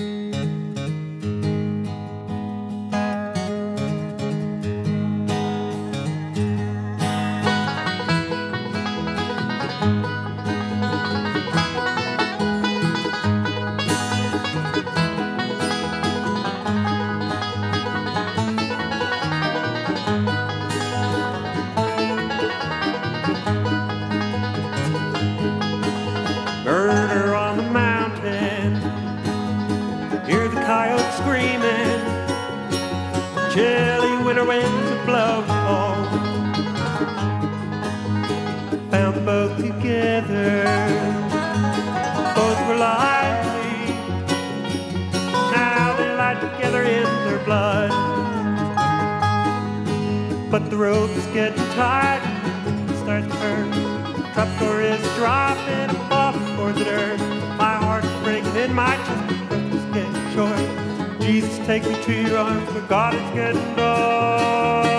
Murder on the mountain, hear the coyotes screaming, chilly winter winds that blow home. Found them both together, both were lively, now they lie together in their blood. But the rope is getting tight, it starts to hurt, trapdoor is dropping and falling towards the dirt. My heart's breaking in my chest, the breath is getting short. Jesus, take me to your arms, but God, it's getting dark.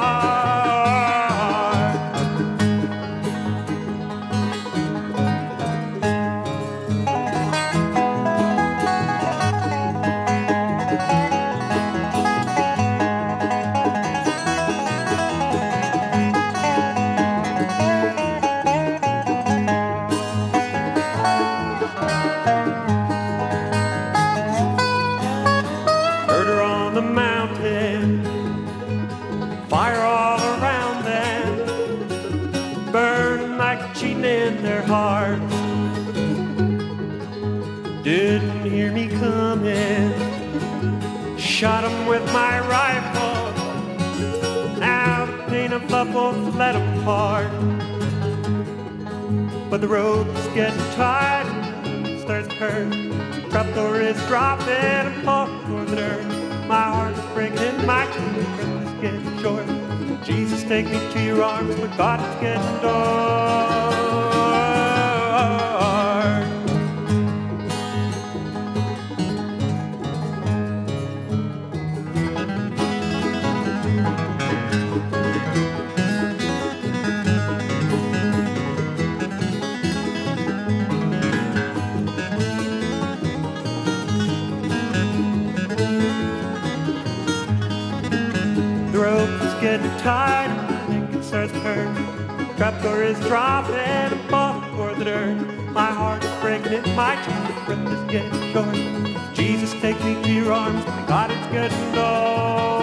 Murder on the mountain, fire all around them, burning like cheating in their hearts. Didn't hear me coming, shot 'em with my rifle. Now the pain of love won't let 'em part. But the rope's getting tight, it starts to hurt. Trapdoor is dropping and falling toward the dirt. My heart's breaking in my chest, the breath is getting short. Jesus, take me to your arms, but God, it's getting dark. The rope is getting tight, I think it starts to hurt. Trapdoor is dropping and falling toward the dirt. My heart's breaking in my chest, the breath is getting short. Jesus, take me to your arms, my God, it's getting dark.